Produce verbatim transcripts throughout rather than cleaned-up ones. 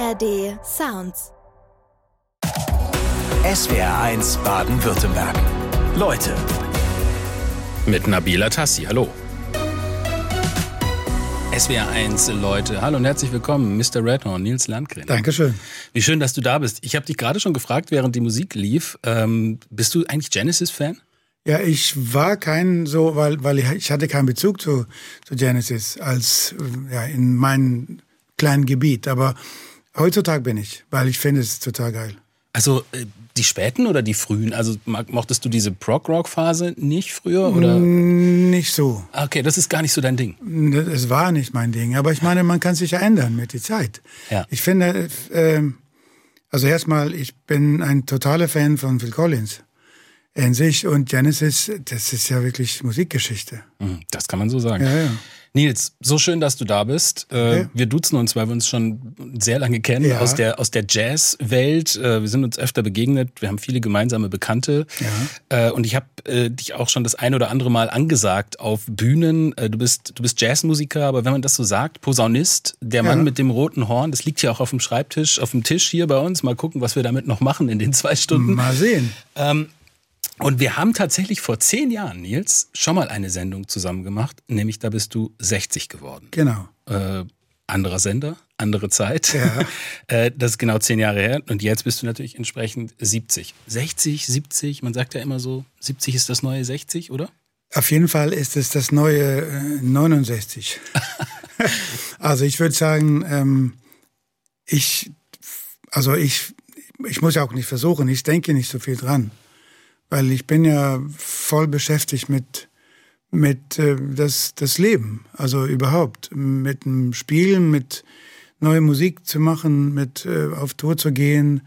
R D Sounds. S W R eins Baden-Württemberg. Leute. Mit Nabila Tassi, hallo. S W R eins Leute, hallo und herzlich willkommen, Mister Redhorn, Nils Landgren. Dankeschön. Wie schön, dass du da bist. Ich habe dich gerade schon gefragt, während die Musik lief, ähm, bist du eigentlich Genesis-Fan? Ja, ich war kein so, weil, weil ich, ich hatte keinen Bezug zu, zu Genesis als ja, in meinem kleinen Gebiet. Aber heutzutage bin ich, weil ich finde es total geil. Also äh, die späten oder die frühen? Also mochtest du diese Prog-Rock-Phase nicht früher? Oder? Nicht so. Okay, das ist gar nicht so dein Ding. Es war nicht mein Ding. Aber ich meine, man kann sich ja ändern mit der Zeit. Ja. Ich finde, äh, also erstmal, ich bin ein totaler Fan von Phil Collins in sich. Und Genesis, das ist ja wirklich Musikgeschichte. Das kann man so sagen. Ja, ja. Nils, so schön, dass du da bist. Okay. Wir duzen uns, weil wir uns schon sehr lange kennen, Ja. aus der, aus der Jazz-Welt. Wir sind uns öfter begegnet, wir haben viele gemeinsame Bekannte. Ja. Und ich habe dich auch schon das ein oder andere Mal angesagt auf Bühnen. Du bist, du bist Jazzmusiker, aber wenn man das so sagt, Posaunist, der Mann Ja. mit dem roten Horn, das liegt ja auch auf dem Schreibtisch, auf dem Tisch hier bei uns. Mal gucken, was wir damit noch machen in den zwei Stunden. Mal sehen. Ähm, Und wir haben tatsächlich vor zehn Jahren, Nils, schon mal eine Sendung zusammen gemacht, nämlich da bist du sechzig geworden. Genau. Äh, anderer Sender, andere Zeit. Ja. äh, das ist genau zehn Jahre her. Und jetzt bist du natürlich entsprechend siebzig. sechzig, siebzig, man sagt ja immer so, siebzig ist das neue sechzig, oder? Auf jeden Fall ist es das neue äh, neunundsechzig. Also ich würde sagen, ähm, ich, also ich, ich muss ja auch nicht versuchen, ich denke nicht so viel dran. Weil ich bin ja voll beschäftigt mit, mit äh, das, das Leben, also überhaupt. Mit dem Spielen, mit neue Musik zu machen, mit äh, auf Tour zu gehen.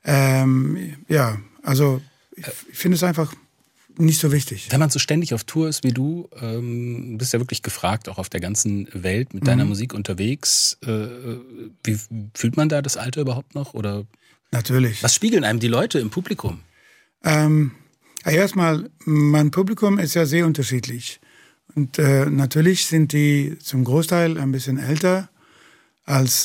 Ähm, ja, also ich, ich finde es einfach nicht so wichtig. Wenn man so ständig auf Tour ist wie du, ähm, bist ja wirklich gefragt, auch auf der ganzen Welt mit deiner Mhm. Musik unterwegs. Äh, wie fühlt man da das Alter überhaupt noch? Oder Natürlich. was spiegeln einem die Leute im Publikum? Ähm, erstmal, mein Publikum ist ja sehr unterschiedlich. Und äh, natürlich sind die zum Großteil ein bisschen älter als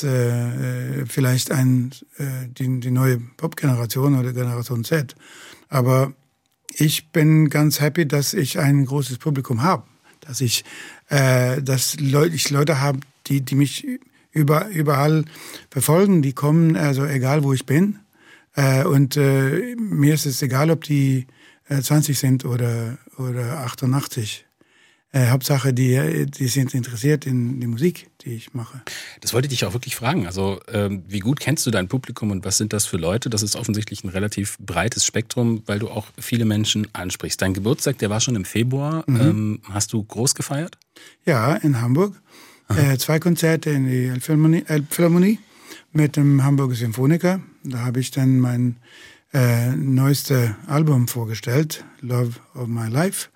äh, vielleicht ein, äh, die, die neue Pop-Generation oder Generation Z. Aber ich bin ganz happy, dass ich ein großes Publikum habe. Dass ich, äh, dass Leute, ich Leute habe, die, die mich über, überall verfolgen, die kommen, also egal wo ich bin. Äh, und äh, mir ist es egal, ob die zwanzig sind oder, oder achtundachtzig. Äh, Hauptsache, die, die sind interessiert in die Musik, die ich mache. Das wollte ich dich auch wirklich fragen. Also ähm, wie gut kennst du dein Publikum und was sind das für Leute? Das ist offensichtlich ein relativ breites Spektrum, weil du auch viele Menschen ansprichst. Dein Geburtstag, der war schon im Februar. Mhm. Ähm, hast du groß gefeiert? Ja, in Hamburg. Äh, zwei Konzerte in die Elbphilharmonie, Elbphilharmonie mit dem Hamburger Symphoniker. Da habe ich dann mein Äh, neueste Album vorgestellt, Love of My Life,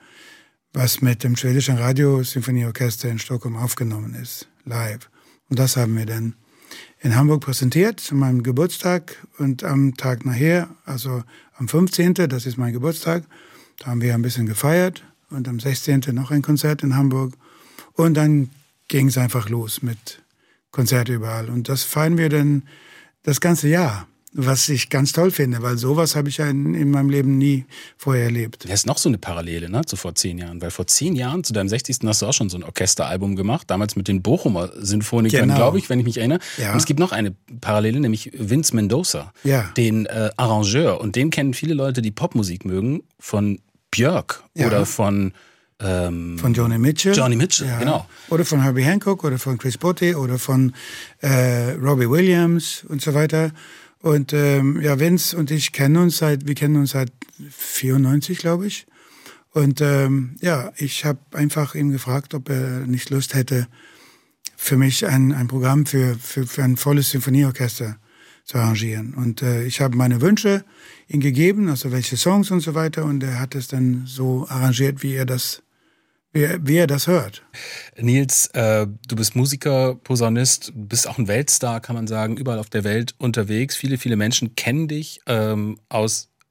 was mit dem schwedischen Radiosymphonieorchester in Stockholm aufgenommen ist, live. Und das haben wir dann in Hamburg präsentiert zu meinem Geburtstag und am Tag nachher, also am fünfzehnten, das ist mein Geburtstag, da haben wir ein bisschen gefeiert und am sechzehnten noch ein Konzert in Hamburg und dann ging es einfach los mit Konzerten überall und das feiern wir dann das ganze Jahr. Was ich ganz toll finde, weil sowas habe ich ja in, in meinem Leben nie vorher erlebt. Das ist noch so eine Parallele, ne, zu vor zehn Jahren. Weil vor zehn Jahren, zu deinem sechzigsten hast du auch schon so ein Orchesteralbum gemacht. Damals mit den Bochumer Sinfonikern, Genau. glaube ich, wenn ich mich erinnere. Ja. Und es gibt noch eine Parallele, nämlich Vince Mendoza, Ja. den äh, Arrangeur. Und den kennen viele Leute, die Popmusik mögen, von Björk Ja. oder von... Ähm, Von Joni Mitchell. Johnny Mitchell, ja. genau. Oder von Herbie Hancock oder von Chris Botti oder von äh, Robbie Williams und so weiter. Und ähm, ja, Vince und ich kennen uns seit, wir kennen uns seit vierundneunzig, glaube ich. Und ähm, ja, ich habe einfach ihn gefragt, ob er nicht Lust hätte, für mich ein, ein Programm für, für, für ein volles Symphonieorchester zu arrangieren. Und äh, ich habe meine Wünsche ihm gegeben, also welche Songs und so weiter. Und er hat es dann so arrangiert, wie er das Wie, wie er das hört. Nils, äh, du bist Musiker, Posaunist, bist auch ein Weltstar, kann man sagen, überall auf der Welt unterwegs. Viele, viele Menschen kennen dich ähm, aus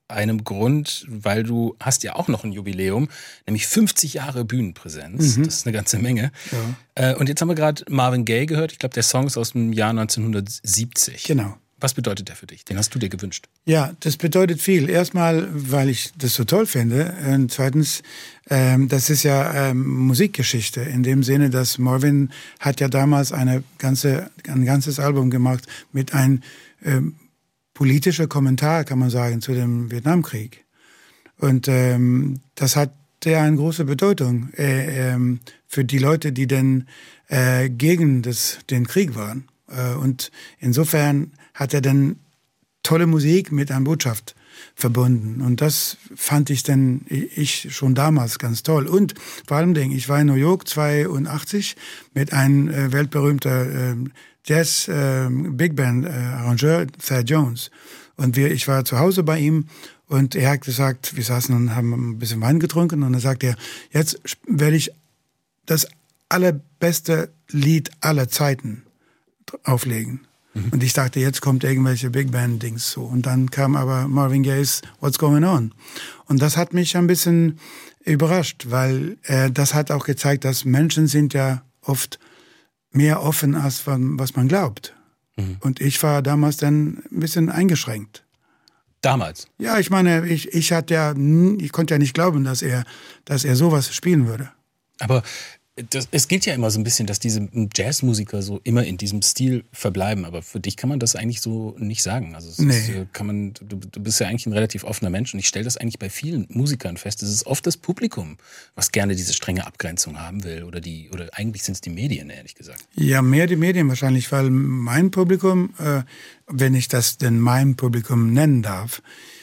einem Grund, weil du hast ja auch noch ein Jubiläum, nämlich fünfzig Jahre Bühnenpräsenz. Mhm. Das ist eine ganze Menge. Ja. Und jetzt haben wir gerade Marvin Gaye gehört. Ich glaube, der Song ist aus dem Jahr neunzehnhundertsiebzig. Genau. Was bedeutet der für dich? Den hast du dir gewünscht? Ja, das bedeutet viel. Erstmal, weil ich das so toll finde. Und zweitens, ähm, das ist ja ähm, Musikgeschichte. In dem Sinne, dass Marvin hat ja damals eine ganze, ein ganzes Album gemacht mit einem ähm, politischer Kommentar, kann man sagen, zu dem Vietnamkrieg. Und ähm, das hat ja eine große Bedeutung äh, ähm, für die Leute, die denn äh, gegen das, den Krieg waren. Äh, und insofern hat er dann tolle Musik mit einer Botschaft verbunden. Und das fand ich dann ich schon damals ganz toll. Und vor allem, ich war in New York zweiundachtzig mit einem äh, weltberühmter äh, Jazz äh, Big Band äh, Arrangeur, Thad Jones. Und wir, ich war zu Hause bei ihm und er hat gesagt, wir saßen und haben ein bisschen Wein getrunken und dann sagt er, jetzt werde ich das allerbeste Lied aller Zeiten auflegen. Mhm. Und ich dachte, jetzt kommt irgendwelche Big Band-Dings so. Und dann kam aber Marvin Gaye's What's Going On. Und das hat mich ein bisschen überrascht, weil äh, das hat auch gezeigt, dass Menschen sind ja oft mehr offen, als was man glaubt. Mhm. Und ich war damals dann ein bisschen eingeschränkt. Damals? Ja, ich meine, ich, ich hatte ja, ich konnte ja nicht glauben, dass er, dass er sowas spielen würde. Aber das, es gilt ja immer so ein bisschen, dass diese Jazzmusiker so immer in diesem Stil verbleiben. Aber für dich kann man das eigentlich so nicht sagen. Also es nee. ist, kann man, du, du bist ja eigentlich ein relativ offener Mensch. Und ich stelle das eigentlich bei vielen Musikern fest. Es ist oft das Publikum, was gerne diese strenge Abgrenzung haben will. Oder die, oder eigentlich sind es die Medien, ehrlich gesagt. Ja, mehr die Medien wahrscheinlich, weil mein Publikum, äh, wenn ich das denn mein Publikum nennen darf,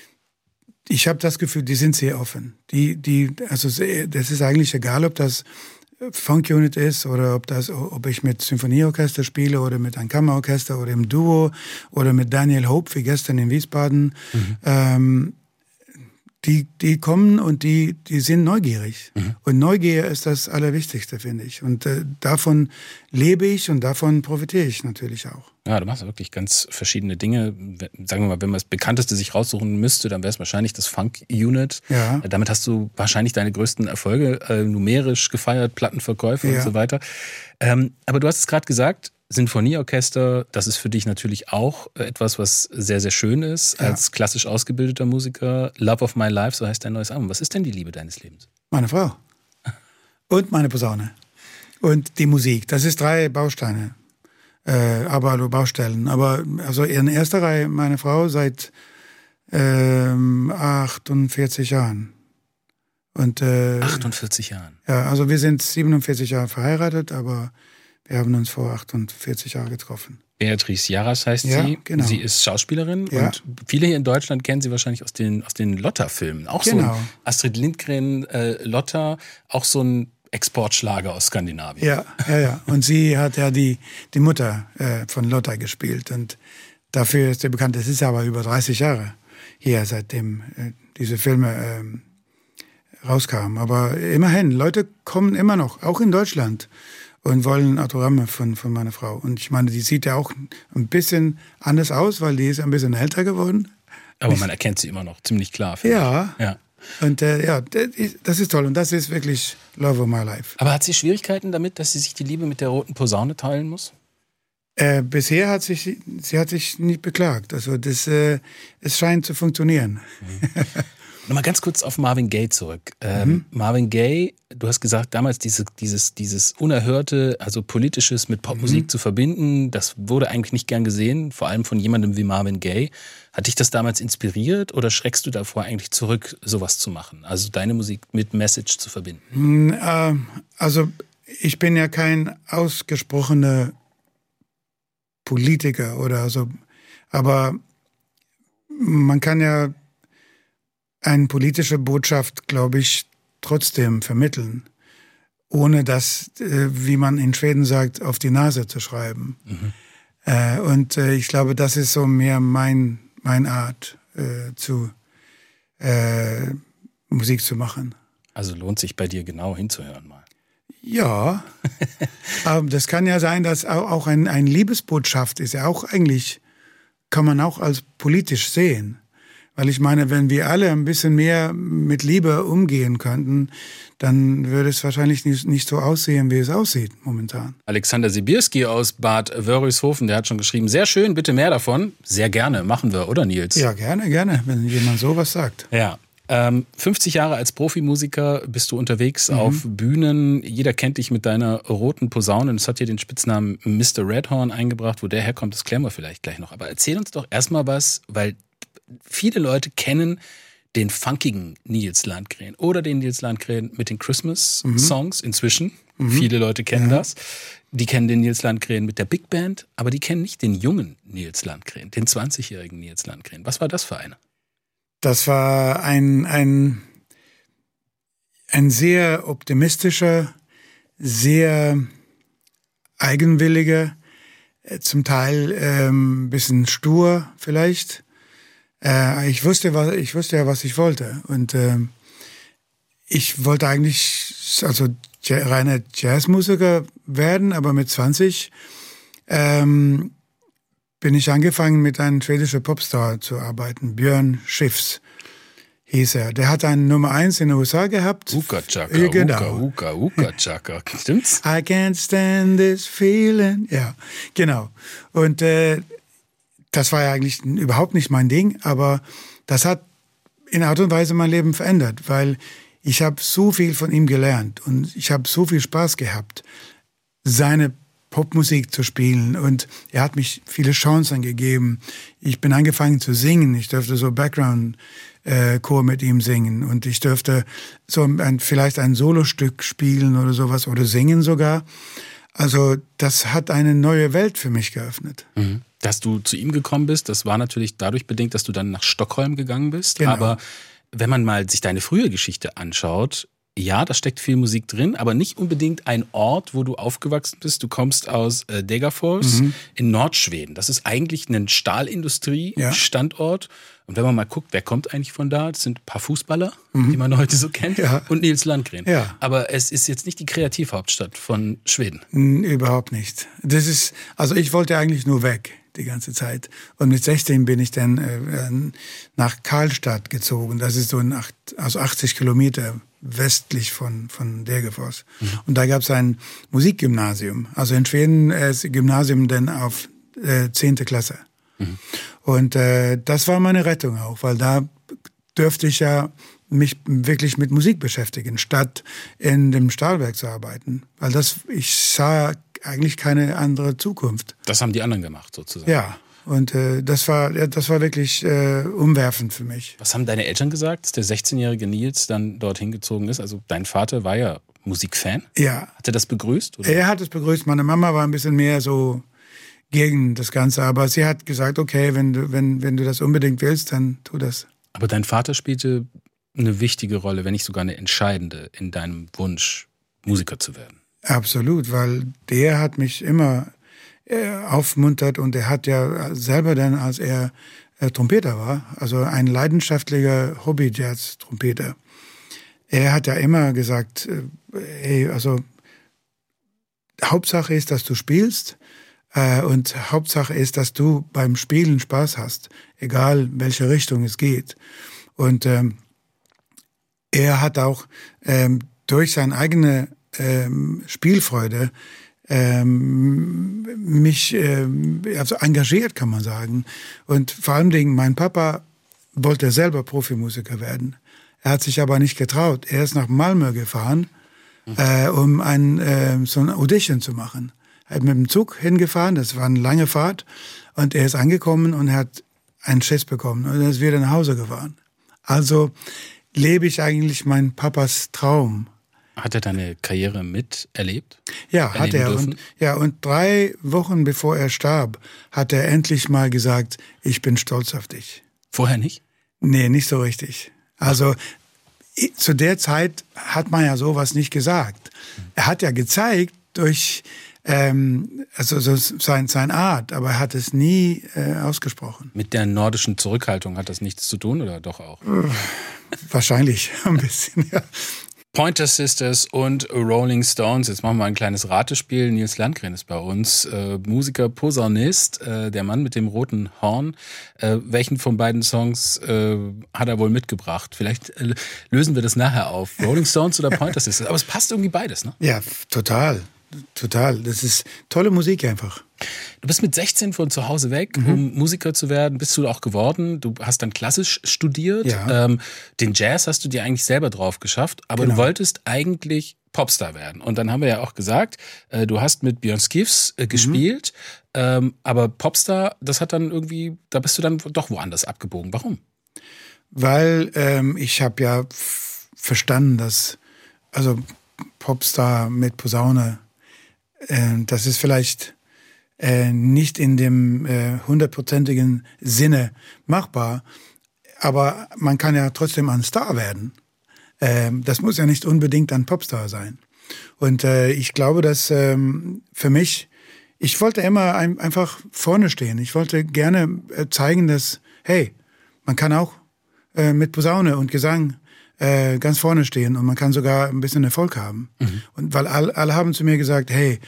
ich habe das Gefühl, die sind sehr offen. Die, die, also das ist eigentlich egal, ob das Funk-Unit ist oder ob das, ob ich mit Symphonieorchester spiele oder mit einem Kammerorchester oder im Duo oder mit Daniel Hope wie gestern in Wiesbaden. Mhm. Ähm, die, die kommen und die, die sind neugierig. Mhm. Und Neugier ist das Allerwichtigste, finde ich. Und äh, davon lebe ich und davon profitiere ich natürlich auch. Ja, du machst wirklich ganz verschiedene Dinge. Sagen wir mal, wenn man das Bekannteste sich raussuchen müsste, dann wäre es wahrscheinlich das Funk-Unit. Ja. Damit hast du wahrscheinlich deine größten Erfolge äh, numerisch gefeiert, Plattenverkäufe ja. und so weiter. Ähm, aber du hast es gerade gesagt, Sinfonieorchester, das ist für dich natürlich auch etwas, was sehr, sehr schön ist, ja. als klassisch ausgebildeter Musiker. Love of My Life, so heißt dein neues Album. Was ist denn die Liebe deines Lebens? Meine Frau. Und meine Posaune. Und die Musik. Das ist drei Bausteine. Äh, aber also Baustellen. Aber also in erster Reihe meine Frau seit ähm, achtundvierzig Jahren. Und, äh, achtundvierzig Jahren? Ja, also wir sind siebenundvierzig Jahre verheiratet, aber wir haben uns vor achtundvierzig Jahren getroffen. Beatrice Jarras heißt ja, sie. Genau. Sie ist Schauspielerin ja. und viele hier in Deutschland kennen sie wahrscheinlich aus den, aus den Lotta-Filmen. Auch genau. so ein Astrid Lindgren, äh, Lotta, auch so ein Exportschlager aus Skandinavien. Ja, ja, ja. Und sie hat ja die, die Mutter äh, von Lotta gespielt. Und dafür ist sie bekannt. Es ist aber über dreißig Jahre hier, seitdem äh, diese Filme äh, rauskamen. Aber immerhin, Leute kommen immer noch, auch in Deutschland, und wollen Autogramme von, von meiner Frau. Und ich meine, die sieht ja auch ein bisschen anders aus, weil die ist ein bisschen älter geworden. Aber man erkennt sie immer noch ziemlich klar. Ja. Ich. ja. Und äh, ja, das ist toll. Und das ist wirklich Love of My Life. Aber hat sie Schwierigkeiten damit, dass sie sich die Liebe mit der roten Posaune teilen muss? Äh, bisher hat sich, sie hat sich nicht beklagt. Also das, äh, es scheint zu funktionieren. Mhm. Nochmal ganz kurz auf Marvin Gaye zurück. Ähm, mhm. Marvin Gaye, du hast gesagt, damals diese, dieses, dieses Unerhörte, also Politisches mit Popmusik mhm. zu verbinden, das wurde eigentlich nicht gern gesehen, vor allem von jemandem wie Marvin Gaye. Hat dich das damals inspiriert oder schreckst du davor eigentlich zurück, sowas zu machen? Also deine Musik mit Message zu verbinden? Äh, also ich bin ja kein ausgesprochener Politiker oder so, aber man kann ja eine politische Botschaft, glaube ich, trotzdem vermitteln, ohne das, äh, wie man in Schweden sagt, auf die Nase zu schreiben. Mhm. Äh, und äh, ich glaube, das ist so mehr mein, mein Art, äh, zu äh, Musik zu machen. Also lohnt sich bei dir genau hinzuhören mal. Ja, aber das kann ja sein, dass auch ein, ein Liebesbotschaft ist ja auch eigentlich, kann man auch als politisch sehen. Weil ich meine, wenn wir alle ein bisschen mehr mit Liebe umgehen könnten, dann würde es wahrscheinlich nicht, nicht so aussehen, wie es aussieht momentan. Alexander Sibirski aus Bad Wörishofen, der hat schon geschrieben, sehr schön, bitte mehr davon. Sehr gerne, machen wir, oder Nils? Ja, gerne, gerne, wenn jemand sowas sagt. Ja. Ähm, fünfzig Jahre als Profimusiker bist du unterwegs mhm. auf Bühnen. Jeder kennt dich mit deiner roten Posaune. Das hat dir den Spitznamen Mister Redhorn eingebracht. Wo der herkommt, das klären wir vielleicht gleich noch. Aber erzähl uns doch erstmal was, weil viele Leute kennen den funkigen Nils Landgren oder den Nils Landgren mit den Christmas-Songs mhm. inzwischen. Mhm. Viele Leute kennen ja. das. Die kennen den Nils Landgren mit der Big Band, aber die kennen nicht den jungen Nils Landgren, den zwanzigjährigen Nils Landgren. Was war das für eine? Das war ein, ein, ein sehr optimistischer, sehr eigenwilliger, zum Teil ähm, ein bisschen stur vielleicht. Äh, ich wusste, was, ich wusste ja, was ich wollte. Und äh, ich wollte eigentlich also reiner Jazzmusiker werden, aber mit zwanzig ähm, bin ich angefangen, mit einem schwedischen Popstar zu arbeiten. Björn Skifs hieß er. Der hat einen Nummer eins in den U S A gehabt. Uka Chaka, ja, genau. Uka, Uka, Uka Chaka. Stimmt's? I can't stand this feeling. Ja, genau. Und äh, das war ja eigentlich überhaupt nicht mein Ding, aber das hat in Art und Weise mein Leben verändert, weil ich habe so viel von ihm gelernt und ich habe so viel Spaß gehabt, seine Popmusik zu spielen, und er hat mich viele Chancen gegeben. Ich bin angefangen zu singen. Ich durfte so Background-Chor mit ihm singen, und ich durfte so ein, vielleicht ein Solostück spielen oder sowas oder singen sogar. Also das hat eine neue Welt für mich geöffnet. Mhm. Dass du zu ihm gekommen bist, das war natürlich dadurch bedingt, dass du dann nach Stockholm gegangen bist. Genau. Aber wenn man mal sich deine frühe Geschichte anschaut, ja, da steckt viel Musik drin, aber nicht unbedingt ein Ort, wo du aufgewachsen bist. Du kommst aus äh, Degerfors mhm. in Nordschweden. Das ist eigentlich ein Stahlindustrie-Standort. Ja. Und wenn man mal guckt, wer kommt eigentlich von da? Das sind ein paar Fußballer, mhm. die man heute so kennt, ja. und Nils Landgren. Ja. Aber es ist jetzt nicht die Kreativhauptstadt von Schweden. Überhaupt nicht. Das ist, also ich wollte eigentlich nur weg die ganze Zeit. Und mit sechzehn bin ich dann äh, nach Karlstad gezogen. Das ist so ein acht, also achtzig Kilometer westlich von, von Degerfors. Mhm. Und da gab es ein Musikgymnasium. Also in Schweden äh, ist Gymnasium dann auf äh, zehnte Klasse. Mhm. Und äh, das war meine Rettung auch, weil da dürfte ich ja mich wirklich mit Musik beschäftigen, statt in dem Stahlwerk zu arbeiten. Weil das, ich sah eigentlich keine andere Zukunft. Das haben die anderen gemacht, sozusagen. Ja, und äh, das war das war wirklich äh, umwerfend für mich. Was haben deine Eltern gesagt, dass der sechzehnjährige Nils dann dorthin gezogen ist? Also dein Vater war ja Musikfan. Ja. Hat er das begrüßt? Oder? Er hat es begrüßt. Meine Mama war ein bisschen mehr so gegen das Ganze, aber sie hat gesagt, okay, wenn du, wenn, wenn du das unbedingt willst, dann tu das. Aber dein Vater spielte eine wichtige Rolle, wenn nicht sogar eine entscheidende in deinem Wunsch, Musiker zu werden. Absolut, weil der hat mich immer äh, aufmuntert, und er hat ja selber dann, als er äh, Trompeter war, also ein leidenschaftlicher Hobby-Jazz-Trompeter, er hat ja immer gesagt, äh, ey, also Hauptsache ist, dass du spielst, äh, und Hauptsache ist, dass du beim Spielen Spaß hast, egal welche Richtung es geht. Und ähm, er hat auch ähm, durch seine eigene ähm, Spielfreude ähm, mich ähm, also engagiert, kann man sagen. Und vor allen Dingen, mein Papa wollte selber Profimusiker werden. Er hat sich aber nicht getraut. Er ist nach Malmö gefahren, mhm. äh, um ein, äh, so eine Audition zu machen. Er hat mit dem Zug hingefahren, das war eine lange Fahrt, und er ist angekommen und hat einen Schiss bekommen und er ist wieder nach Hause gefahren. Also lebe ich eigentlich meinen Papas Traum. Hat er deine Karriere miterlebt? Ja, hat er. Und, ja, und drei Wochen bevor er starb, hat er endlich mal gesagt, ich bin stolz auf dich. Vorher nicht? Nee, nicht so richtig. Also ich, zu der Zeit hat man ja sowas nicht gesagt. Er hat ja gezeigt durch ähm, also so sein, sein Art, aber er hat es nie äh, ausgesprochen. Mit der nordischen Zurückhaltung hat das nichts zu tun oder doch auch? Wahrscheinlich ein bisschen, ja. Pointer Sisters und Rolling Stones. Jetzt machen wir ein kleines Ratespiel. Nils Landgren ist bei uns, äh, Musiker, Posaunist, äh, der Mann mit dem roten Horn. Äh, welchen von beiden Songs äh, hat er wohl mitgebracht? Vielleicht äh, lösen wir das nachher auf. Rolling Stones oder Pointer Sisters? Aber es passt irgendwie beides, ne? Ja, total. Total. Das ist tolle Musik einfach. Du bist mit sechzehn von zu Hause weg, Mhm. um Musiker zu werden. Bist du auch geworden. Du hast dann klassisch studiert. Ja. Ähm, den Jazz hast du dir eigentlich selber drauf geschafft. Aber Genau. du wolltest eigentlich Popstar werden. Und dann haben wir ja auch gesagt, äh, du hast mit Björn Skifs äh, gespielt. Mhm. Ähm, aber Popstar, das hat dann irgendwie, da bist du dann doch woanders abgebogen. Warum? Weil ähm, ich habe ja f- verstanden, dass also Popstar mit Posaune, äh, das ist vielleicht äh, nicht in dem äh, hundertprozentigen Sinne machbar, aber man kann ja trotzdem ein Star werden. Äh, das muss ja nicht unbedingt ein Popstar sein. Und äh, ich glaube, dass ähm, für mich, ich wollte immer ein, einfach vorne stehen. Ich wollte gerne äh, zeigen, dass, hey, man kann auch äh, mit Posaune und Gesang äh, ganz vorne stehen und man kann sogar ein bisschen Erfolg haben. Mhm. Und weil alle, alle haben zu mir gesagt, hey,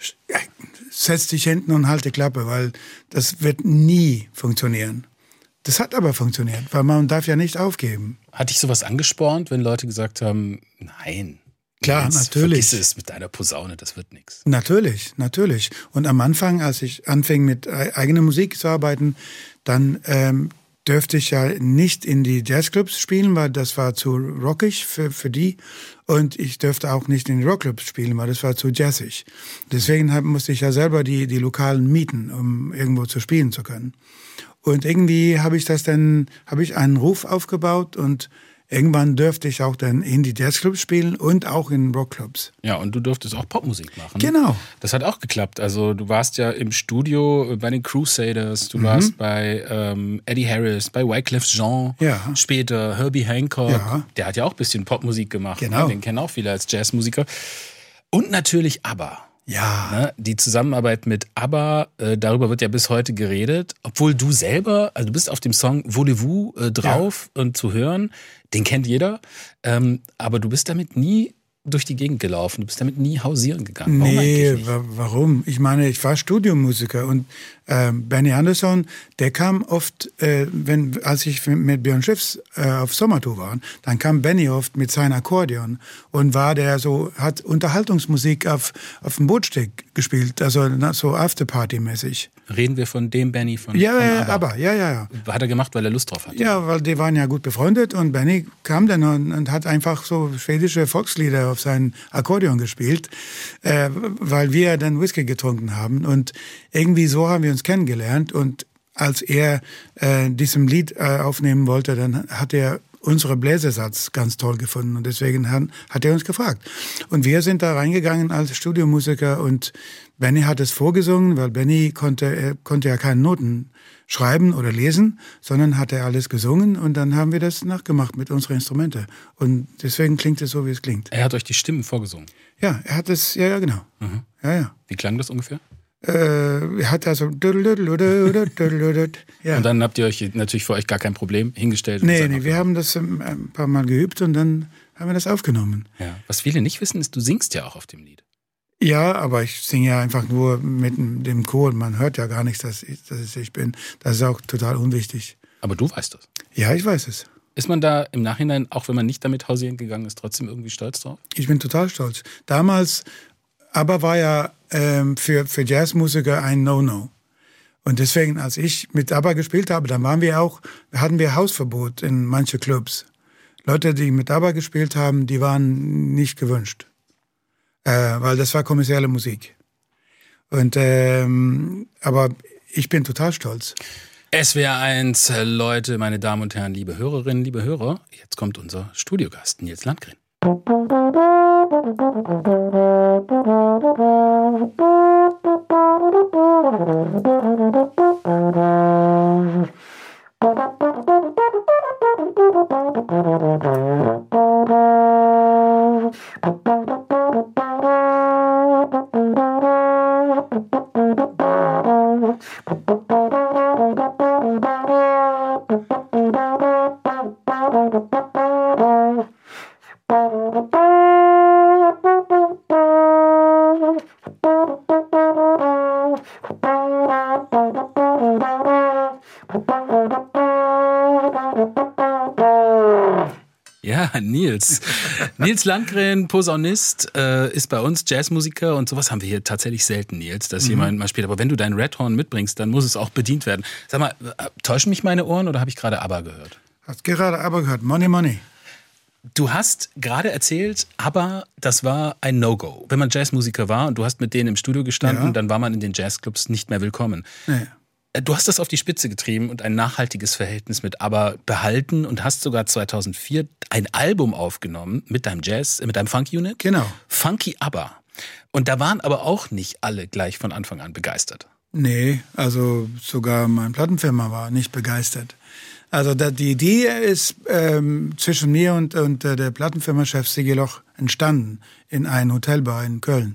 setz dich hinten und halt die Klappe, weil das wird nie funktionieren. Das hat aber funktioniert, weil man darf ja nicht aufgeben. Hat dich sowas angespornt, wenn Leute gesagt haben, nein, klar, Jens, natürlich. vergiss es mit deiner Posaune, das wird nichts. Natürlich, natürlich. Und am Anfang, als ich anfing mit eigener Musik zu arbeiten, dann ähm, dürfte ich ja nicht in die Jazzclubs spielen, weil das war zu rockig für, für die. Und ich dürfte auch nicht in die Rockclubs spielen, weil das war zu jazzig. Deswegen hab, musste ich ja selber die, die Lokalen mieten, um irgendwo zu spielen zu können. Und irgendwie habe ich das dann, habe ich einen Ruf aufgebaut und irgendwann dürfte ich auch dann in die Jazzclubs spielen und auch in Rockclubs. Ja, und du durftest auch Popmusik machen. Genau. Das hat auch geklappt. Also du warst ja im Studio bei den Crusaders, du mhm. warst bei ähm, Eddie Harris, bei Wyclef Jean, ja. später Herbie Hancock. Ja. Der hat ja auch ein bisschen Popmusik gemacht. Genau. Ne? Den kennen auch viele als Jazzmusiker. Und natürlich ABBA. Ja. Ne? Die Zusammenarbeit mit ABBA, äh, darüber wird ja bis heute geredet. Obwohl du selber, also du bist auf dem Song Voulez-vous äh, drauf ja. und zu hören, den kennt jeder. Ähm, aber du bist damit nie durch die Gegend gelaufen. Du bist damit nie hausieren gegangen. Warum nee, wa- warum? Ich meine, ich war Studiomusiker und äh, Benny Andersson, der kam oft, äh, wenn als ich mit Björn Skifs äh, auf Sommertour war, dann kam Benny oft mit seinem Akkordeon und war der so, hat Unterhaltungsmusik auf, auf dem Bootsteg gespielt, also so Afterparty-mäßig. Reden wir von dem Benny von, ja, von ja, ABBA? aber ja, ja, ja. Hat er gemacht, weil er Lust drauf hatte? Ja, weil die waren ja gut befreundet und Benny kam dann und, und hat einfach so schwedische Volkslieder auf sein Akkordeon gespielt, äh, weil wir dann Whisky getrunken haben und irgendwie so haben wir uns kennengelernt und als er äh, diesem Lied äh, aufnehmen wollte, dann hat er unsere Bläsersatz ganz toll gefunden und deswegen hat, hat er uns gefragt. Und wir sind da reingegangen als Studiomusiker und Benny hat es vorgesungen, weil Benny konnte, er konnte ja keine Noten schreiben oder lesen, sondern hat er alles gesungen und dann haben wir das nachgemacht mit unseren Instrumenten. Und deswegen klingt es so, wie es klingt. Er hat euch die Stimmen vorgesungen? Ja, er hat es, ja, ja, genau. Mhm. Ja, ja. Wie klang das ungefähr? Äh, er hat also ja. Und dann habt ihr euch natürlich für euch gar kein Problem hingestellt? Nee, nee, wir haben das ein paar Mal geübt und dann haben wir das aufgenommen. Ja. Was viele nicht wissen, ist, du singst ja auch auf dem Lied. Ja, aber ich singe ja einfach nur mit dem Chor. Man hört ja gar nichts, dass ich, dass ich ich bin. Das ist auch total unwichtig. Aber du weißt das? Ja, ich weiß es. Ist man da im Nachhinein, auch wenn man nicht damit hausieren gegangen ist, trotzdem irgendwie stolz drauf? Ich bin total stolz. Damals, aber war ja ähm, für, für Jazzmusiker ein No-No. Und deswegen, als ich mit ABBA gespielt habe, dann waren wir auch, hatten wir Hausverbot in manche Clubs. Leute, die mit ABBA gespielt haben, die waren nicht gewünscht. Äh, weil das war kommerzielle Musik. Und ähm, aber ich bin total stolz. S W R eins, Leute, meine Damen und Herren, liebe Hörerinnen, liebe Hörer, jetzt kommt unser Studiogast, Nils Landgren. Ja, Nils. Nils Landgren, Posaunist, äh, ist bei uns Jazzmusiker und sowas haben wir hier tatsächlich selten, Nils, dass mhm. jemand mal spielt. Aber wenn du dein Red Horn mitbringst, dann muss es auch bedient werden. Sag mal, täuschen mich meine Ohren oder habe ich gerade ABBA gehört? Hast gerade ABBA gehört, Money Money. Du hast gerade erzählt, ABBA, das war ein No-Go. Wenn man Jazzmusiker war und du hast mit denen im Studio gestanden, ja. dann war man in den Jazzclubs nicht mehr willkommen. Nee. Du hast das auf die Spitze getrieben und ein nachhaltiges Verhältnis mit ABBA behalten und hast sogar zweitausendvier ein Album aufgenommen mit deinem Jazz, mit deinem Funk-Unit. Genau. Funky ABBA. Und da waren aber auch nicht alle gleich von Anfang an begeistert. Nee, also sogar meine Plattenfirma war nicht begeistert. Also da, die Idee ist ähm, zwischen mir und, und äh, der Plattenfirma-Chef Sigi Loch entstanden in einem Hotelbar in Köln.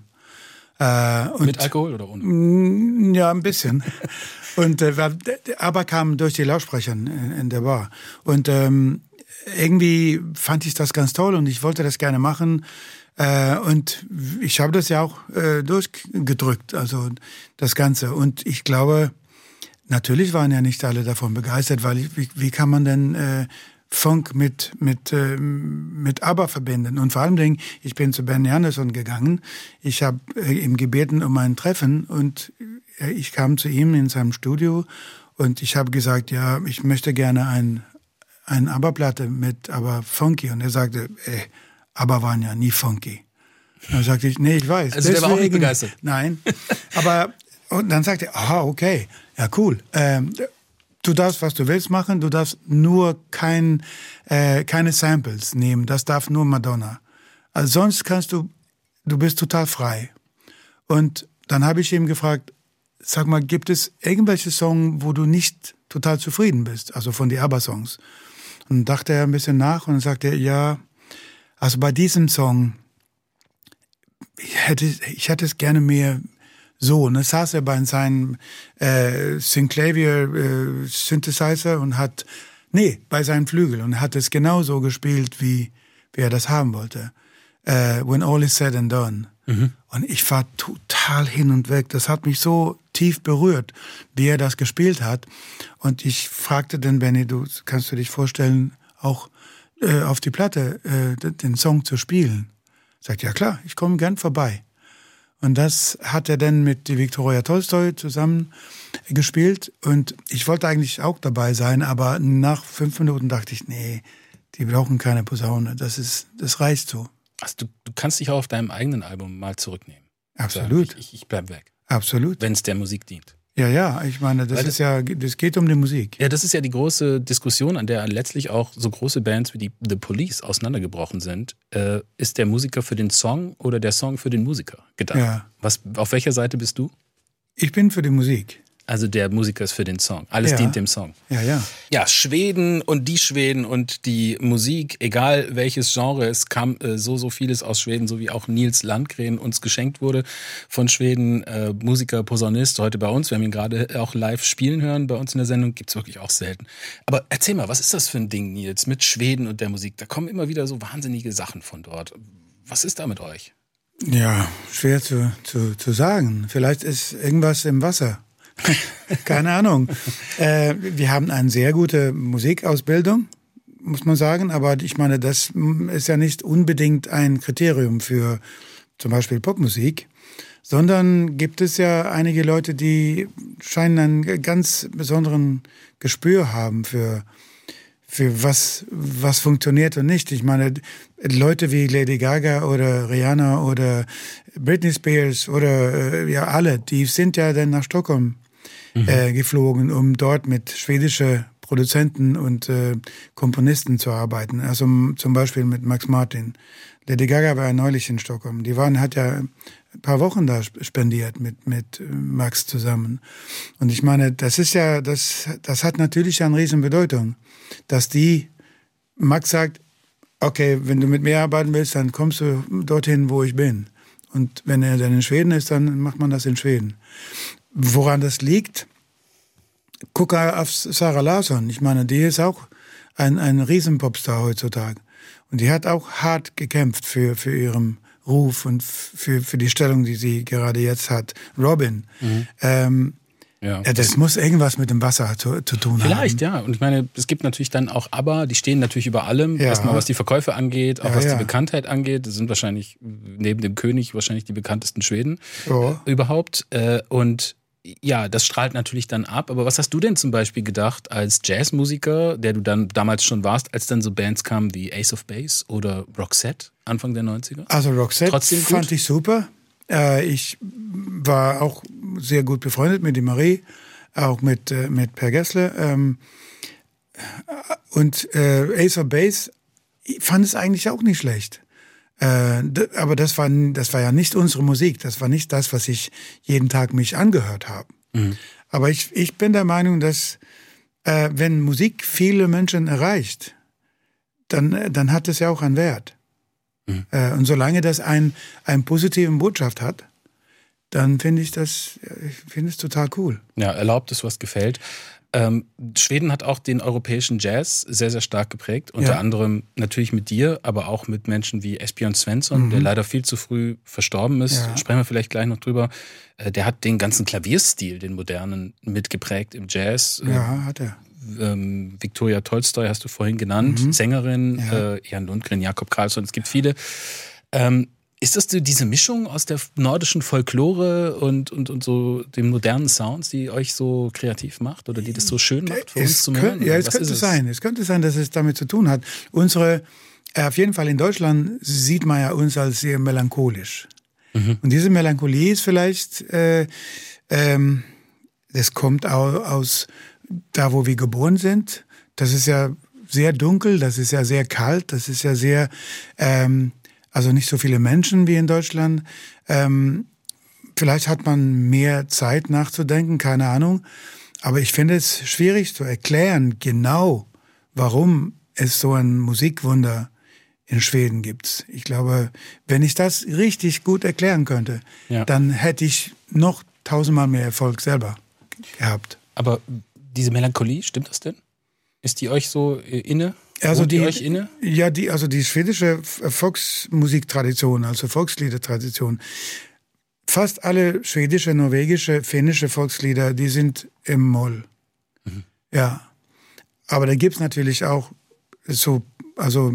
Äh, und, mit Alkohol oder ohne? Ja, ein bisschen. Und äh, aber kam durch die Lautsprecher in, in der Bar. Und ähm, irgendwie fand ich das ganz toll und ich wollte das gerne machen. Äh, und ich habe das ja auch äh, durchgedrückt, also das Ganze. Und ich glaube, natürlich waren ja nicht alle davon begeistert, weil ich, wie, wie kann man denn äh, Funk mit mit äh, mit ABBA verbinden? Und vor allen Dingen, ich bin zu Benny Andersson gegangen. Ich habe äh, ihm gebeten um ein Treffen und äh, ich kam zu ihm in seinem Studio und ich habe gesagt, ja, ich möchte gerne ein ein ABBA-Platte mit aber funky. Und er sagte, ey, ABBA waren ja nie funky. Und dann sagte ich, nee, ich weiß. Also der war auch nicht begeistert? Nein, aber und dann sagte er, aha, okay, ja cool. Ähm, du darfst, was du willst machen, du darfst nur kein, äh, keine Samples nehmen, das darf nur Madonna. Also sonst kannst du, du bist total frei. Und dann habe ich ihm gefragt, sag mal, gibt es irgendwelche Songs, wo du nicht total zufrieden bist, also von den ABBA-Songs? Und dann dachte er ein bisschen nach und dann sagte er, ja, also bei diesem Song, ich hätte, ich hätte es gerne mehr so. Und dann saß er bei seinem äh, Synclavier äh, Synthesizer und hat, nee, bei seinem Flügel und hat es genauso gespielt, wie, wie er das haben wollte. Äh, When All Is Said and Done. Mhm. Und ich war total hin und weg. Das hat mich so tief berührt, wie er das gespielt hat. Und ich fragte den Benny, du kannst du dich vorstellen, auch äh, auf die Platte äh, den Song zu spielen? Sagt, ja klar, ich komme gern vorbei. Und das hat er dann mit die Viktoria Tolstoi zusammen gespielt. Und ich wollte eigentlich auch dabei sein, aber nach fünf Minuten dachte ich, nee, die brauchen keine Posaune. Das ist, das reicht so. Also du, du kannst dich auch auf deinem eigenen Album mal zurücknehmen. Absolut. Ich, ich, ich bleib weg. Absolut. Wenn es der Musik dient. Ja, ja, ich meine, das, das ist ja, das geht um die Musik. Ja, das ist ja die große Diskussion, an der letztlich auch so große Bands wie die The Police auseinandergebrochen sind. Äh, ist der Musiker für den Song oder der Song für den Musiker gedacht? Ja. Was, auf welcher Seite bist du? Ich bin für die Musik. Also der Musiker ist für den Song. Alles ja. dient dem Song. Ja, ja. Ja, Schweden und die Schweden und die Musik, egal welches Genre, es kam äh, so, so vieles aus Schweden, so wie auch Nils Landgren uns geschenkt wurde von Schweden. Äh, Musiker, Posaunist, heute bei uns. Wir haben ihn gerade auch live spielen hören bei uns in der Sendung. Gibt's wirklich auch selten. Aber erzähl mal, was ist das für ein Ding, Nils, mit Schweden und der Musik? Da kommen immer wieder so wahnsinnige Sachen von dort. Was ist da mit euch? Ja, schwer zu, zu, zu sagen. Vielleicht ist irgendwas im Wasser. Keine Ahnung. Äh, wir haben eine sehr gute Musikausbildung, muss man sagen, aber ich meine, das ist ja nicht unbedingt ein Kriterium für zum Beispiel Popmusik, sondern gibt es ja einige Leute, die scheinen einen ganz besonderen Gespür haben für für was was funktioniert und nicht. Ich meine, Leute wie Lady Gaga oder Rihanna oder Britney Spears oder äh, ja alle, die sind ja dann nach Stockholm mhm. äh, geflogen, um dort mit schwedischen Produzenten und äh, Komponisten zu arbeiten. Also zum Beispiel mit Max Martin. Lady Gaga war ja neulich in Stockholm. Die waren, hat ja ein paar Wochen da spendiert mit, mit Max zusammen. Und ich meine, das ist ja, das, das hat natürlich eine riesen Bedeutung, dass die, Max sagt, okay, wenn du mit mir arbeiten willst, dann kommst du dorthin, wo ich bin. Und wenn er dann in Schweden ist, dann macht man das in Schweden. Woran das liegt? Guck auf Sarah Larsson. Ich meine, die ist auch ein, ein Riesen-Popstar heutzutage. Und die hat auch hart gekämpft für, für ihren Ruf und für, für die Stellung, die sie gerade jetzt hat. Robin. Mhm. Ähm, Ja, ja, das, das muss irgendwas mit dem Wasser zu, zu tun vielleicht, haben. ja. Und ich meine, es gibt natürlich dann auch ABBA, die stehen natürlich über allem, ja. erstmal was die Verkäufe angeht, auch ja, was ja. die Bekanntheit angeht. Das sind wahrscheinlich neben dem König wahrscheinlich die bekanntesten Schweden oh. äh, überhaupt. Äh, und ja, das strahlt natürlich dann ab. Aber was hast du denn zum Beispiel gedacht als Jazzmusiker, der du dann damals schon warst, als dann so Bands kamen wie Ace of Base oder Roxette Anfang der neunziger? Also Roxette Trotzdem fand ich super. Äh, ich war auch sehr gut befreundet mit die Marie, auch mit, äh, mit Per Gessle. Ähm, und äh, Ace of Base, ich fand es eigentlich auch nicht schlecht. Äh, d- aber das war, das war ja nicht unsere Musik. Das war nicht das, was ich jeden Tag mich angehört habe. Mhm. Aber ich, ich bin der Meinung, dass äh, wenn Musik viele Menschen erreicht, dann, dann hat es ja auch einen Wert. Mhm. Äh, und solange das ein, eine positive Botschaft hat, dann finde ich das, ich finde es total cool. Ja, erlaubt es, was gefällt. Ähm, Schweden hat auch den europäischen Jazz sehr, sehr stark geprägt. Unter ja. anderem natürlich mit dir, aber auch mit Menschen wie Esbjörn Svensson, mhm. der leider viel zu früh verstorben ist. Ja. Sprechen wir vielleicht gleich noch drüber. Äh, der hat den ganzen Klavierstil, den modernen, mitgeprägt im Jazz. Ja, hat er. Ähm, Viktoria Tolstoi hast du vorhin genannt, mhm. Sängerin, ja. äh, Jan Lundgren, Jakob Karlsson, es gibt viele. Ähm, Ist das diese Mischung aus der nordischen Folklore und, und, und so dem modernen Sounds, die euch so kreativ macht oder die das so schön macht für es uns zu hören? Ja, es Was könnte es? sein. Es könnte sein, dass es damit zu tun hat. Unsere, äh, auf jeden Fall in Deutschland sieht man ja uns als sehr melancholisch. Mhm. Und diese Melancholie ist vielleicht, äh, ähm, das kommt au- aus da, wo wir geboren sind. Das ist ja sehr dunkel, das ist ja sehr kalt, das ist ja sehr... Ähm, Also nicht so viele Menschen wie in Deutschland. Ähm, vielleicht hat man mehr Zeit nachzudenken, keine Ahnung. Aber ich finde es schwierig zu erklären, genau, warum es so ein Musikwunder in Schweden gibt. Ich glaube, wenn ich das richtig gut erklären könnte, ja. dann hätte ich noch tausendmal mehr Erfolg selber gehabt. Aber diese Melancholie, stimmt das denn? Ist die euch so inne? Also die, die euch inne? Ja, die, also die schwedische Volksmusiktradition, also Volksliedertradition, fast alle schwedische, norwegische, finnische Volkslieder, die sind im Moll. Mhm. Ja. Aber da gibt's natürlich auch so, also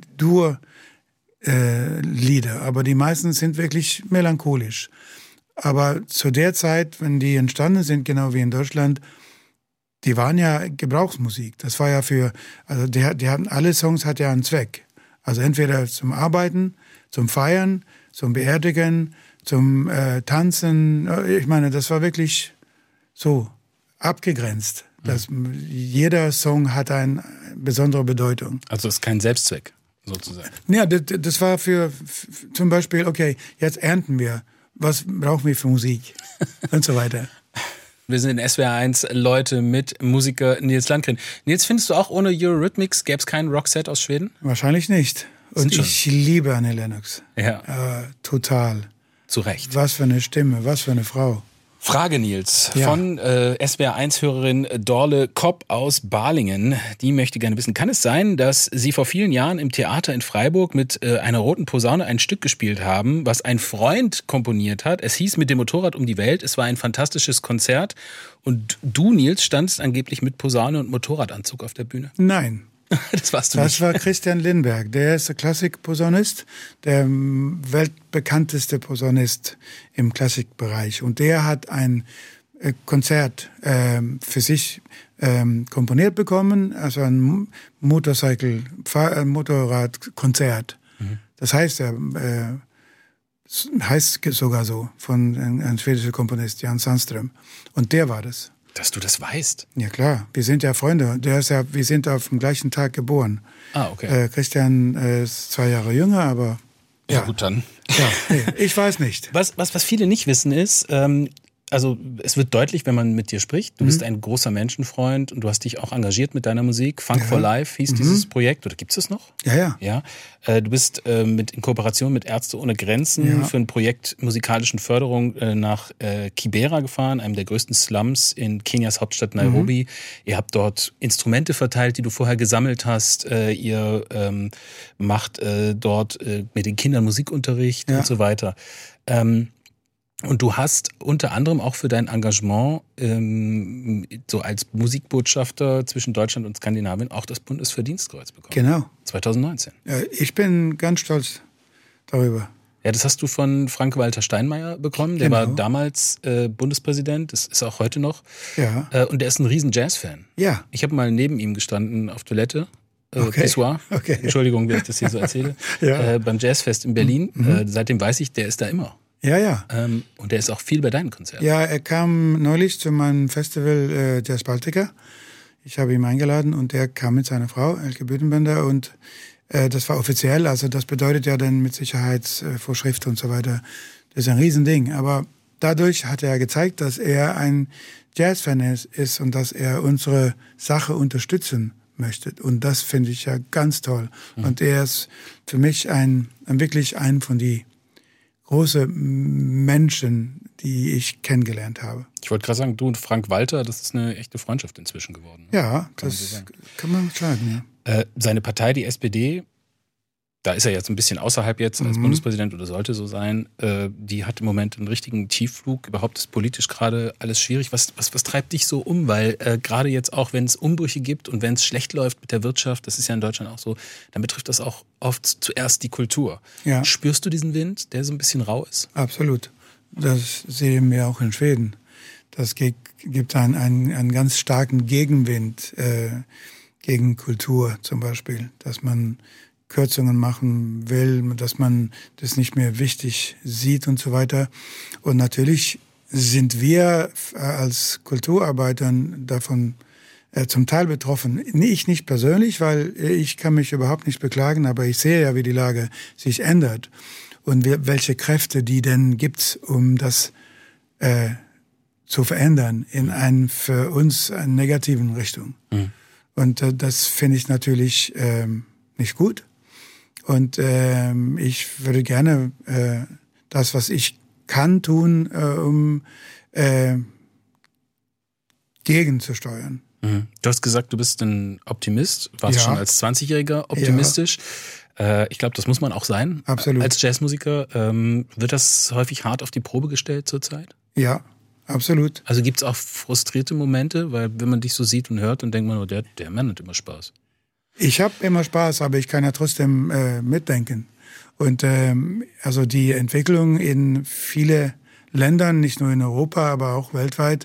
Dur-Lieder, äh, aber die meisten sind wirklich melancholisch. Aber zu der Zeit, wenn die entstanden sind, genau wie in Deutschland, die waren ja Gebrauchsmusik. Das war ja für, also die, die hatten, alle Songs hatten ja einen Zweck. Also entweder zum Arbeiten, zum Feiern, zum Beerdigen, zum äh, Tanzen. Ich meine, das war wirklich so abgegrenzt. Dass mhm. jeder Song hat eine besondere Bedeutung. Also es ist kein Selbstzweck, sozusagen. Ja, das, das war für, für zum Beispiel, okay, jetzt ernten wir. Was brauchen wir für Musik? Und so weiter. Wir sind in S W R eins Leute mit Musiker Nils Landgren. Nils, findest du auch ohne Eurythmics gäbe es keinen Roxette aus Schweden? Wahrscheinlich nicht. Und ich liebe Annie Lennox. Ja. Äh, total. Zu Recht. Was für eine Stimme, was für eine Frau. Frage, Nils, ja. von äh, S W R eins-Hörerin Dorle Kopp aus Balingen. Die möchte gerne wissen, kann es sein, dass Sie vor vielen Jahren im Theater in Freiburg mit äh, einer roten Posaune ein Stück gespielt haben, was ein Freund komponiert hat? Es hieß Mit dem Motorrad um die Welt. Es war ein fantastisches Konzert. Und du, Nils, standst angeblich mit Posaune und Motorradanzug auf der Bühne. Nein. Das warst du das nicht. Das war Christian Lindberg. Der ist der Klassikposaunist, der weltbekannteste Posaunist im Klassikbereich. Und der hat ein Konzert äh, für sich äh, komponiert bekommen, also ein Motorcycle, ein Motorradkonzert. Mhm. Das heißt, er äh, heißt sogar so, von einem, einem schwedischen Komponist, Jan Sandström. Und der war das. Dass du das weißt? Ja klar, wir sind ja Freunde. Der ist ja, wir sind auf dem gleichen Tag geboren. Ah, okay. Äh, Christian äh, ist zwei Jahre jünger, aber... Ja, ja gut, dann. Ja, nee, ich weiß nicht. Was, was, was viele nicht wissen ist, ähm, also es wird deutlich, wenn man mit dir spricht, du mhm. bist ein großer Menschenfreund und du hast dich auch engagiert mit deiner Musik. Funk ja. for Life hieß mhm. dieses Projekt, oder gibt es das noch? Ja, ja. ja. Äh, du bist äh, mit, in Kooperation mit Ärzte ohne Grenzen ja. für ein Projekt musikalischen Förderung äh, nach äh, Kibera gefahren, einem der größten Slums in Kenias Hauptstadt Nairobi. Mhm. Ihr habt dort Instrumente verteilt, die du vorher gesammelt hast. Äh, ihr ähm, macht äh, dort äh, mit den Kindern Musikunterricht ja. und so weiter. Ähm, Und du hast unter anderem auch für dein Engagement ähm, so als Musikbotschafter zwischen Deutschland und Skandinavien auch das Bundesverdienstkreuz bekommen. Genau. zwanzig neunzehn. Ja, ich bin ganz stolz darüber. Ja, das hast du von Frank-Walter Steinmeier bekommen. Der Genau. war damals äh, Bundespräsident, das ist auch heute noch. Ja. Äh, und der ist ein riesen Jazz-Fan. Ja. Ich habe mal neben ihm gestanden auf Toilette. Äh, Okay. Pissoir. Okay. Entschuldigung, wenn ich das hier so erzähle. Ja. Äh, beim Jazzfest in Berlin. Mhm. Äh, seitdem weiß ich, der ist da immer. Ja, ja. Ähm, und der ist auch viel bei deinen Konzerten. Ja, er kam neulich zu meinem Festival äh, Jazz Baltica. Ich habe ihn eingeladen und er kam mit seiner Frau, Elke Bütenbender, und äh, das war offiziell. Also das bedeutet ja dann mit Sicherheitsvorschriften und so weiter. Das ist ein Riesending. Aber dadurch hat er gezeigt, dass er ein Jazzfan ist, ist und dass er unsere Sache unterstützen möchte. Und das finde ich ja ganz toll. Mhm. Und er ist für mich ein, ein wirklich ein von die große Menschen, die ich kennengelernt habe. Ich wollte gerade sagen, du und Frank Walter, das ist eine echte Freundschaft inzwischen geworden. Ne? Ja, kann das so kann man sagen, ja. Äh, seine Partei, die S P D, da ist er jetzt ein bisschen außerhalb jetzt als mhm. Bundespräsident oder sollte so sein, äh, die hat im Moment einen richtigen Tiefflug. Überhaupt ist politisch gerade alles schwierig. Was, was, was treibt dich so um? Weil äh, gerade jetzt auch, wenn es Umbrüche gibt und wenn es schlecht läuft mit der Wirtschaft, das ist ja in Deutschland auch so, dann betrifft das auch oft zuerst die Kultur. Ja. Spürst du diesen Wind, der so ein bisschen rau ist? Absolut. Das sehen wir auch in Schweden. Das gibt einen, einen, einen ganz starken Gegenwind äh, gegen Kultur zum Beispiel, dass man Kürzungen machen will, dass man das nicht mehr wichtig sieht und so weiter. Und natürlich sind wir als Kulturarbeitern davon äh, zum Teil betroffen. Ich nicht persönlich, weil ich kann mich überhaupt nicht beklagen, aber ich sehe ja, wie die Lage sich ändert und wir, welche Kräfte die denn gibt, um das äh, zu verändern in einen für uns einen negativen Richtung. Mhm. Und äh, das finde ich natürlich äh, nicht gut. Und ähm, ich würde gerne äh, das, was ich kann, tun, äh, um äh, gegenzusteuern. Mhm. Du hast gesagt, du bist ein Optimist, warst ja. schon als zwanzigjähriger optimistisch. Ja. Äh, ich glaube, das muss man auch sein. Absolut. Als Jazzmusiker. Ähm, wird das häufig hart auf die Probe gestellt zurzeit? Ja, absolut. Also gibt es auch frustrierte Momente, weil wenn man dich so sieht und hört, dann denkt man, oh, der, der Mann hat immer Spaß. Ich habe immer Spaß, aber ich kann ja trotzdem äh, mitdenken. Und ähm, also die Entwicklung in viele Ländern, nicht nur in Europa, aber auch weltweit,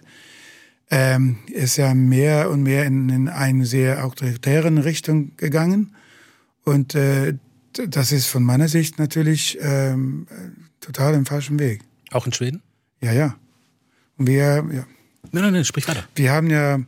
ähm, ist ja mehr und mehr in, in eine sehr autoritären Richtung gegangen. Und äh, das ist von meiner Sicht natürlich ähm, total im falschen Weg. Auch in Schweden? Ja, ja. Und wir, ja. Nein, nein, nein, sprich weiter. Wir haben ja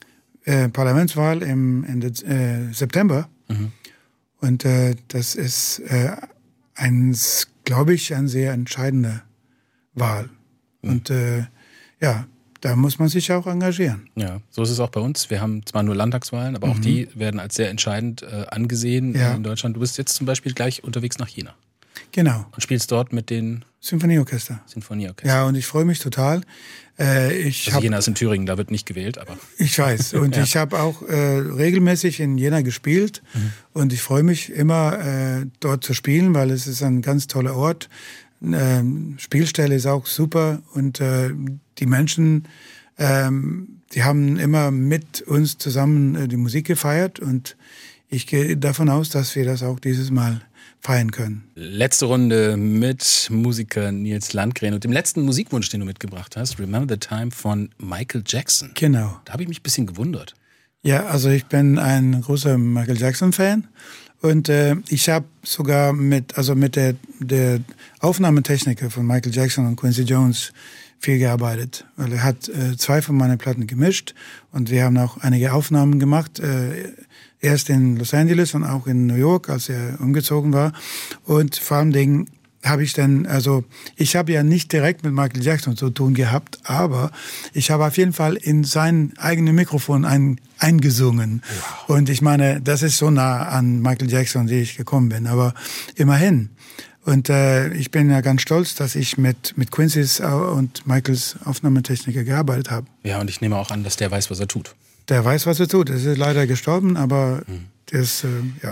Äh, Parlamentswahl im Ende äh, September. Mhm. Und äh, das ist äh, ein, glaube ich, eine sehr entscheidende Wahl. Mhm. Und äh, ja, da muss man sich auch engagieren. Ja, so ist es auch bei uns. Wir haben zwar nur Landtagswahlen, aber auch mhm. die werden als sehr entscheidend äh, angesehen ja. in Deutschland. Du bist jetzt zum Beispiel gleich unterwegs nach China. Genau. Und spielst dort mit den Symphonieorchester. Symphonieorchester. Ja, und ich freue mich total. Äh, ich also hab, Jena ist in Thüringen, da wird nicht gewählt, aber... Ich weiß. Und ja. ich habe auch äh, regelmäßig in Jena gespielt. Mhm. Und ich freue mich immer, äh, dort zu spielen, weil es ist ein ganz toller Ort. Äh, Spielstelle ist auch super. Und äh, die Menschen, äh, die haben immer mit uns zusammen äh, die Musik gefeiert. Und ich gehe davon aus, dass wir das auch dieses Mal feiern können. Letzte Runde mit Musiker Nils Landgren und dem letzten Musikwunsch, den du mitgebracht hast, Remember the Time von Michael Jackson. Genau. Da habe ich mich ein bisschen gewundert. Ja, also ich bin ein großer Michael Jackson-Fan und äh, ich habe sogar mit, also mit der, der Aufnahmetechniker von Michael Jackson und Quincy Jones viel gearbeitet, weil er hat äh, zwei von meinen Platten gemischt und wir haben auch einige Aufnahmen gemacht, äh, erst in Los Angeles und auch in New York, als er umgezogen war. Und vor allem Dingen habe ich dann, also ich habe ja nicht direkt mit Michael Jackson zu tun gehabt, aber ich habe auf jeden Fall in sein eigenes Mikrofon ein, eingesungen. Wow. Und ich meine, das ist so nah an Michael Jackson, wie ich gekommen bin, aber immerhin. Und äh, ich bin ja ganz stolz, dass ich mit, mit Quincy's und Michaels Aufnahmetechniker gearbeitet habe. Ja, und ich nehme auch an, dass der weiß, was er tut. Der weiß, was er tut. Er ist leider gestorben, aber mhm. der ist, äh, ja.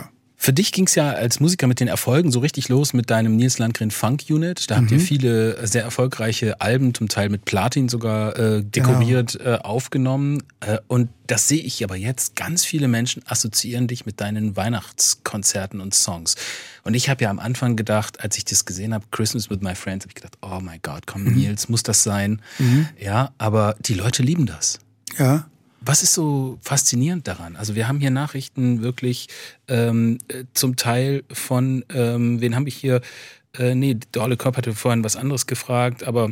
Für dich ging es ja als Musiker mit den Erfolgen so richtig los mit deinem Nils Landgren Funk Unit. Da habt ihr viele sehr erfolgreiche Alben, zum Teil mit Platin sogar äh, dekoriert, genau. äh, aufgenommen. Äh, und das sehe ich aber jetzt. Ganz viele Menschen assoziieren dich mit deinen Weihnachtskonzerten und Songs. Und ich habe ja am Anfang gedacht, als ich das gesehen habe, Christmas with my Friends, habe ich gedacht, oh mein Gott, komm mhm. Nils, muss das sein? Mhm. Ja, aber die Leute lieben das. Ja. Was ist so faszinierend daran? Also wir haben hier Nachrichten wirklich ähm, zum Teil von, ähm, wen habe ich hier? Äh, nee, der Olle Körp hatte vorhin was anderes gefragt, aber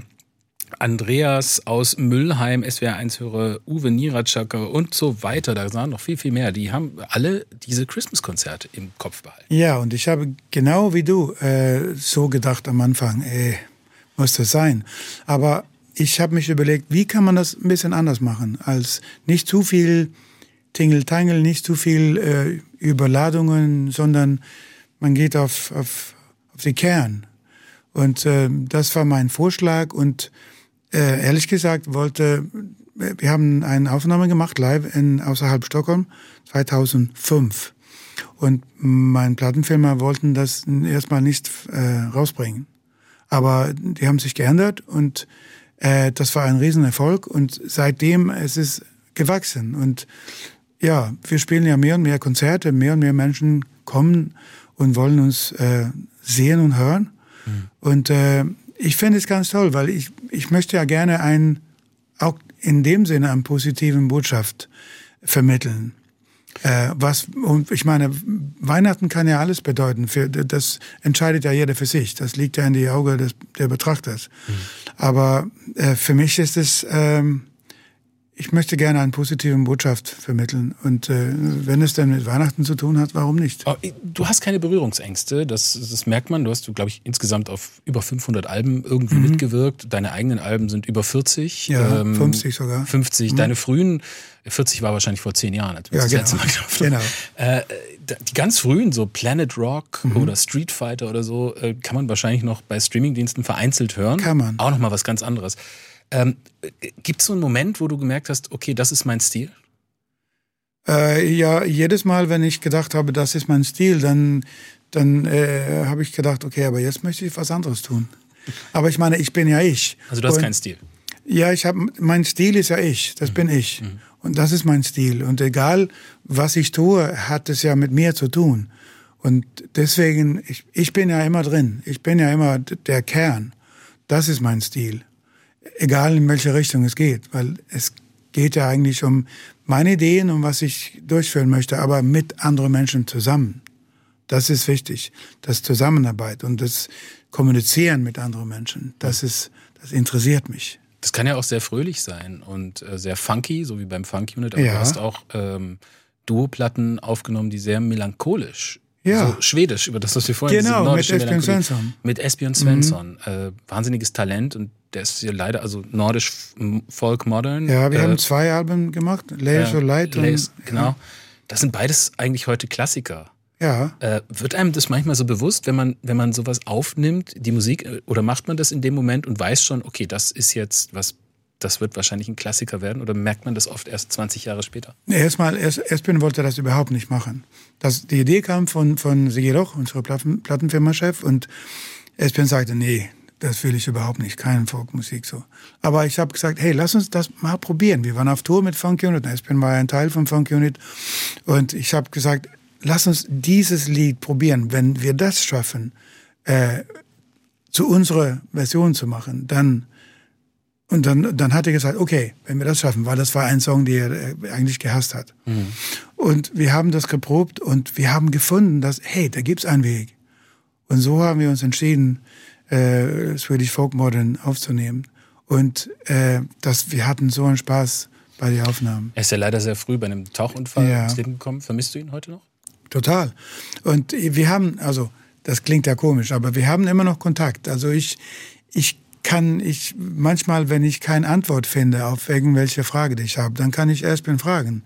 Andreas aus Müllheim, S W R eins-Hörer, Uwe Nieratschaka und so weiter, da waren noch viel, viel mehr. Die haben alle diese Christmas-Konzerte im Kopf behalten. Ja, und ich habe genau wie du äh, so gedacht am Anfang, ey, muss das sein. Aber ich habe mich überlegt, wie kann man das ein bisschen anders machen, als nicht zu viel Tingeltangel, nicht zu viel äh, Überladungen, sondern man geht auf, auf, auf die Kern. Und äh, das war mein Vorschlag und äh, ehrlich gesagt wollte, wir haben eine Aufnahme gemacht, live in außerhalb Stockholm, zweitausendfünf. Und mein Plattenfirma wollten das erstmal nicht äh, rausbringen. Aber die haben sich geändert und das war ein Riesenerfolg und seitdem es ist gewachsen. Und ja, wir spielen ja mehr und mehr Konzerte, mehr und mehr Menschen kommen und wollen uns äh, sehen und hören. Mhm. Und äh, ich finde es ganz toll, weil ich, ich möchte ja gerne ein, auch in dem Sinne eine positive Botschaft vermitteln. Äh, was, und ich meine, Weihnachten kann ja alles bedeuten. Für, das entscheidet ja jeder für sich. Das liegt ja in die Augen des, der Betrachters. Mhm. Aber äh, für mich ist es, ähm, ich möchte gerne eine positive Botschaft vermitteln. Und äh, wenn es dann mit Weihnachten zu tun hat, warum nicht? Du hast keine Berührungsängste, das, das merkt man. Du hast, glaube ich, insgesamt auf über fünfhundert Alben irgendwie mhm. mitgewirkt. Deine eigenen Alben sind über vierzig. Ja, ähm, fünfzig sogar. fünfzig. Mhm. Deine frühen, vierzig war wahrscheinlich vor zehn Jahren, als wir ja, das genau. letzte Mal getroffen genau. äh, Die ganz frühen, so Planet Rock mhm. oder Street Fighter oder so, äh, kann man wahrscheinlich noch bei Streamingdiensten vereinzelt hören. Kann man. Auch nochmal was ganz anderes. Ähm, Gibt es so einen Moment, wo du gemerkt hast, okay, das ist mein Stil? Äh, ja, jedes Mal, wenn ich gedacht habe, das ist mein Stil, dann, dann äh, habe ich gedacht, okay, aber jetzt möchte ich was anderes tun. Aber ich meine, ich bin ja ich. Also du hast und, keinen Stil? Ja, ich habe, mein Stil ist ja ich, das mhm. bin ich. Mhm. Und das ist mein Stil. Und egal, was ich tue, hat es ja mit mir zu tun. Und deswegen, ich, ich bin ja immer drin. Ich bin ja immer der Kern. Das ist mein Stil. Egal in welche Richtung es geht, weil es geht ja eigentlich um meine Ideen, um was ich durchführen möchte, aber mit anderen Menschen zusammen. Das ist wichtig, das Zusammenarbeit und das Kommunizieren mit anderen Menschen, das ist, das interessiert mich. Das kann ja auch sehr fröhlich sein und äh, sehr funky, so wie beim Funk Unit, aber ja. Du hast auch ähm, Duo-Platten aufgenommen, die sehr melancholisch, ja. so schwedisch, über das, was wir vorhin genau, mit Esbjörn Svensson. Mit Esbjörn Svensson, mhm. äh, wahnsinniges Talent und der ist ja leider, also nordisch Folk Modern. Ja, wir äh, haben zwei Alben gemacht, Layers of Light. Layers, und, genau. Ja. Das sind beides eigentlich heute Klassiker. Ja. Äh, wird einem das manchmal so bewusst, wenn man, wenn man sowas aufnimmt, die Musik, oder macht man das in dem Moment und weiß schon, okay, das ist jetzt was, das wird wahrscheinlich ein Klassiker werden, oder merkt man das oft erst zwanzig Jahre später? Erstmal, Esbjörn wollte das überhaupt nicht machen. Das, die Idee kam von, von Sigi Loch, unserem Platten, Plattenfirma-Chef, und Esbjörn sagte, nee, das will ich überhaupt nicht, keine Folkmusik so. Aber ich habe gesagt, hey, lass uns das mal probieren. Wir waren auf Tour mit Funk Unit, Esbjörn war ein Teil von Funk Unit, und ich habe gesagt, lass uns dieses Lied probieren. Wenn wir das schaffen, äh, zu unserer Version zu machen, dann und dann, dann hat er gesagt, okay, wenn wir das schaffen, weil das war ein Song, den er eigentlich gehasst hat. Mhm. Und wir haben das geprobt und wir haben gefunden, dass, hey, da gibt's einen Weg. Und so haben wir uns entschieden, äh, Swedish Folk Modern aufzunehmen. Und äh, das, wir hatten so einen Spaß bei den Aufnahmen. Er ist ja leider sehr früh bei einem Tauchunfall ja. ins Leben gekommen. Vermisst du ihn heute noch? Total. Und wir haben, also das klingt ja komisch, aber wir haben immer noch Kontakt. Also ich, ich kann, ich manchmal, wenn ich keine Antwort finde auf irgendwelche Frage, die ich habe, dann kann ich Esbjörn fragen.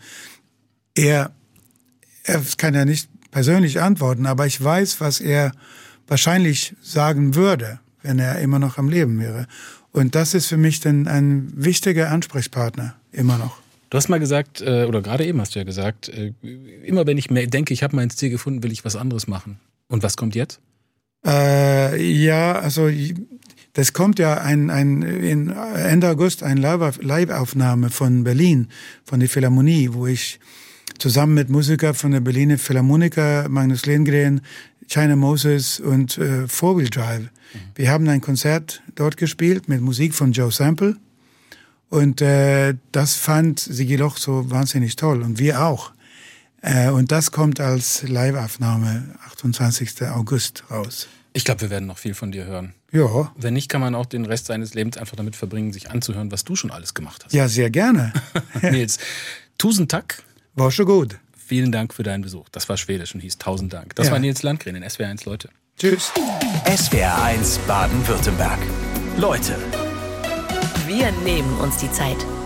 Er, er kann ja nicht persönlich antworten, aber ich weiß, was er wahrscheinlich sagen würde, wenn er immer noch am Leben wäre. Und das ist für mich dann ein wichtiger Ansprechpartner, immer noch. Du hast mal gesagt, oder gerade eben hast du ja gesagt, immer wenn ich mir denke, ich habe mein Ziel gefunden, will ich was anderes machen. Und was kommt jetzt? Äh, ja, also das kommt ja ein, ein, in Ende August eine Live-Aufnahme von Berlin, von der Philharmonie, wo ich zusammen mit Musikern von der Berliner Philharmoniker, Magnus Lindgren, China Moses und äh, Four Wheel Drive. Mhm. Wir haben ein Konzert dort gespielt mit Musik von Joe Sample. Und äh, das fand Sigi Loch so wahnsinnig toll und wir auch. Äh, und das kommt als Live-Aufnahme achtundzwanzigsten August raus. Ich glaube, wir werden noch viel von dir hören. Ja. Wenn nicht, kann man auch den Rest seines Lebens einfach damit verbringen, sich anzuhören, was du schon alles gemacht hast. Ja, sehr gerne. Nils, tusen Tack. War schon gut. Vielen Dank für deinen Besuch. Das war Schwedisch und hieß tausend Dank. Das ja. war Nils Landgren in S W R eins Leute. Tschüss. S W R eins Baden-Württemberg. Leute. Wir nehmen uns die Zeit.